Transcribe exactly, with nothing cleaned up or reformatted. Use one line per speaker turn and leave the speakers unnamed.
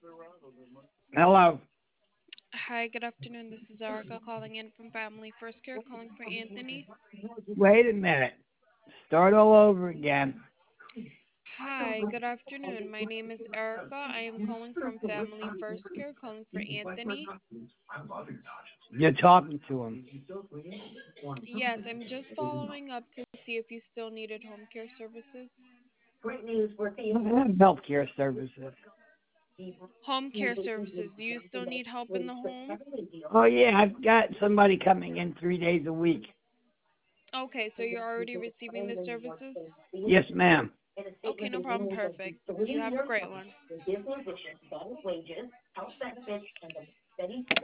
Hello.
Hi, good afternoon. This is Erica calling in from Family First Care, calling for Anthony.
Wait a minute. Start all over again.
Hi, good afternoon. My name is Erica. I am calling from Family First Care, calling for Anthony.
You're talking to him.
Yes, I'm just following up to see if you still needed home care services.
Healthcare services.
Home care services. Do you still need help in the home?
Oh yeah, I've got somebody coming in three days a week.
Okay, so you're already receiving the services?
Yes, ma'am.
Okay, no problem. Perfect. You have a great one.